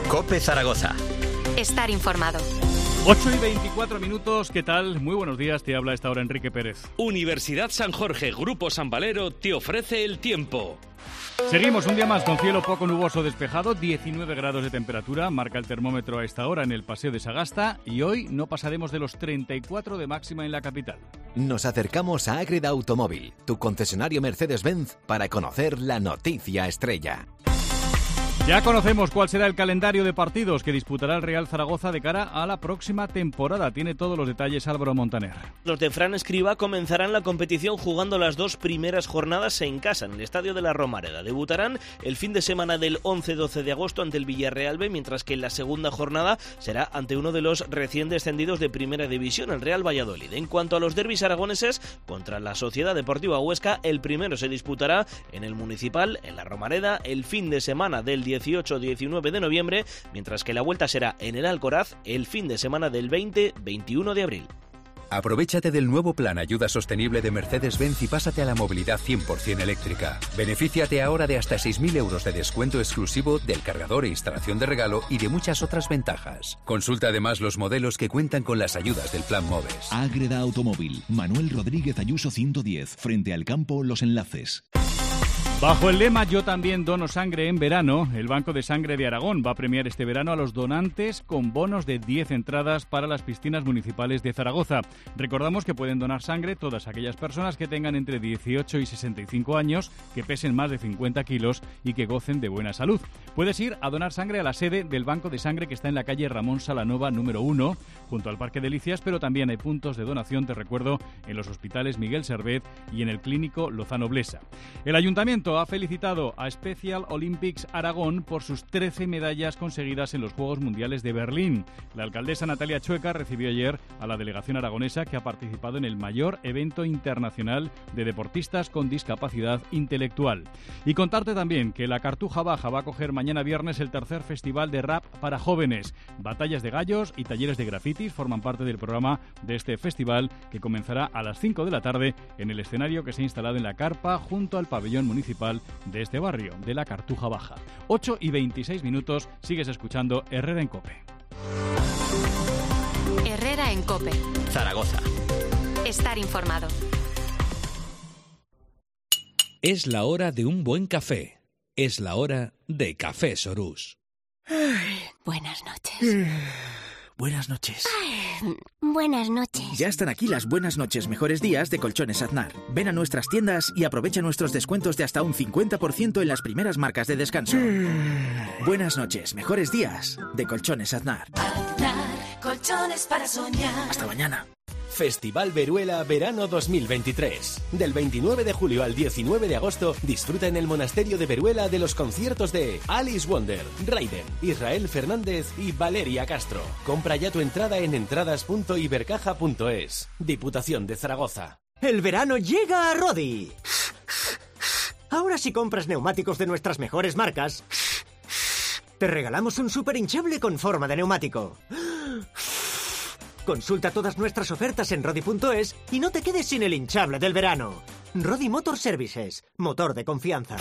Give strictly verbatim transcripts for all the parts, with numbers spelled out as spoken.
COPE Zaragoza. Estar informado. ocho y veinticuatro minutos, ¿qué tal? Muy buenos días, te habla a esta hora Enrique Pérez. Universidad San Jorge, Grupo San Valero, te ofrece el tiempo. Seguimos un día más con cielo poco nuboso despejado, diecinueve grados de temperatura, marca el termómetro a esta hora en el Paseo de Sagasta y hoy no pasaremos de los treinta y cuatro de máxima en la capital. Nos acercamos a Ágreda Automóvil, tu concesionario Mercedes-Benz, para conocer la noticia estrella. Ya conocemos cuál será el calendario de partidos que disputará el Real Zaragoza de cara a la próxima temporada. Tiene todos los detalles Álvaro Montaner. Los de Fran Escribá comenzarán la competición jugando las dos primeras jornadas en casa, en el Estadio de la Romareda. Debutarán el fin de semana del once doce de agosto ante el Villarreal B, mientras que la segunda jornada será ante uno de los recién descendidos de Primera División, el Real Valladolid. En cuanto a los derbis aragoneses, contra la Sociedad Deportiva Huesca, el primero se disputará en el Municipal, en la Romareda, el fin de semana del dieciocho diecinueve de noviembre, mientras que la vuelta será en el Alcoraz el fin de semana del veinte veintiuno de abril. Aprovéchate del nuevo plan Ayuda Sostenible de Mercedes-Benz y pásate a la movilidad cien por ciento eléctrica. Benefíciate ahora de hasta seis mil euros de descuento exclusivo del cargador e instalación de regalo y de muchas otras ventajas. Consulta además los modelos que cuentan con las ayudas del plan MOVES. Ágreda Automóvil, Manuel Rodríguez Ayuso ciento diez, frente al campo Los Enlaces. Bajo el lema Yo también dono sangre en verano, el Banco de Sangre de Aragón va a premiar este verano a los donantes con bonos de diez entradas para las piscinas municipales de Zaragoza. Recordamos que pueden donar sangre todas aquellas personas que tengan entre dieciocho y sesenta y cinco años, que pesen más de cincuenta kilos y que gocen de buena salud. Puedes ir a donar sangre a la sede del Banco de Sangre que está en la calle Ramón Salanova número uno, junto al Parque Delicias, pero también hay puntos de donación, te recuerdo, en los hospitales Miguel Servet y en el Clínico Lozano Blesa. El Ayuntamiento ha felicitado a Special Olympics Aragón por sus trece medallas conseguidas en los Juegos Mundiales de Berlín. La alcaldesa Natalia Chueca recibió ayer a la delegación aragonesa que ha participado en el mayor evento internacional de deportistas con discapacidad intelectual. Y contarte también que la Cartuja Baja va a acoger mañana viernes el tercer festival de rap para jóvenes. Batallas de gallos y talleres de grafitis forman parte del programa de este festival que comenzará a las cinco de la tarde en el escenario que se ha instalado en la carpa junto al pabellón municipal de este barrio, de la Cartuja Baja. ocho y veintiséis minutos, sigues escuchando Herrera en COPE. Herrera en COPE. Zaragoza. Estar informado. Es la hora de un buen café. Es la hora de Café Sorús. Ay, buenas noches. Buenas noches. Ay, buenas noches. Ya están aquí las buenas noches, mejores días de Colchones Aznar. Ven a nuestras tiendas y aprovecha nuestros descuentos de hasta un cincuenta por ciento en las primeras marcas de descanso. Buenas noches, mejores días de Colchones Aznar. Aznar, colchones para soñar. Hasta mañana. Festival Veruela Verano dos mil veintitrés. Del veintinueve de julio al diecinueve de agosto, disfruta en el Monasterio de Veruela de los conciertos de Alice Wonder, Raiden, Israel Fernández y Valeria Castro. Compra ya tu entrada en entradas punto ibercaja punto es. Diputación de Zaragoza. El verano llega a Rodi. Ahora si compras neumáticos de nuestras mejores marcas, te regalamos un súper hinchable con forma de neumático. Consulta todas nuestras ofertas en rodi punto es y no te quedes sin el hinchable del verano. Rodi Motor Services, motor de confianza.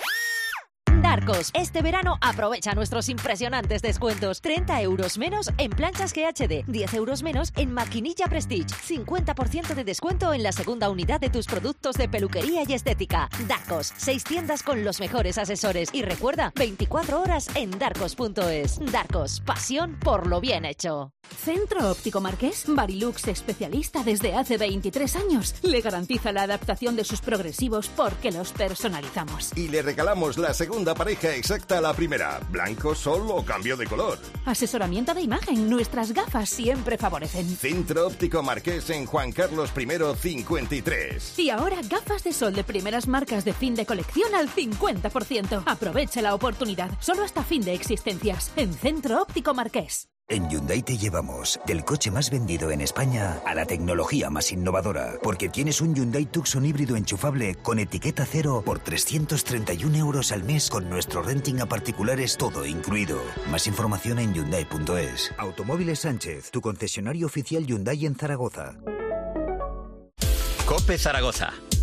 Darcos, este verano aprovecha nuestros impresionantes descuentos. treinta euros menos en planchas G H D, diez euros menos en maquinilla Prestige, cincuenta por ciento de descuento en la segunda unidad de tus productos de peluquería y estética. Darcos, seis tiendas con los mejores asesores y recuerda, veinticuatro horas en darcos punto es. Darcos, pasión por lo bien hecho. Centro Óptico Marqués, Barilux especialista desde hace veintitrés años. Le garantiza la adaptación de sus progresivos porque los personalizamos. Y le regalamos la segunda pareja exacta a la primera. Blanco, sol o cambio de color. Asesoramiento de imagen. Nuestras gafas siempre favorecen. Centro Óptico Marqués en Juan Carlos primero cincuenta y tres. Y ahora gafas de sol de primeras marcas de fin de colección al cincuenta por ciento. Aproveche la oportunidad. Solo hasta fin de existencias. En Centro Óptico Marqués. En Hyundai te llevamos del coche más vendido en España a la tecnología más innovadora, porque tienes un Hyundai Tucson híbrido enchufable con etiqueta cero por trescientos treinta y un euros al mes con nuestro renting a particulares todo incluido. Más información en hyundai punto es. Automóviles Sánchez, tu concesionario oficial Hyundai en Zaragoza. COPE Zaragoza.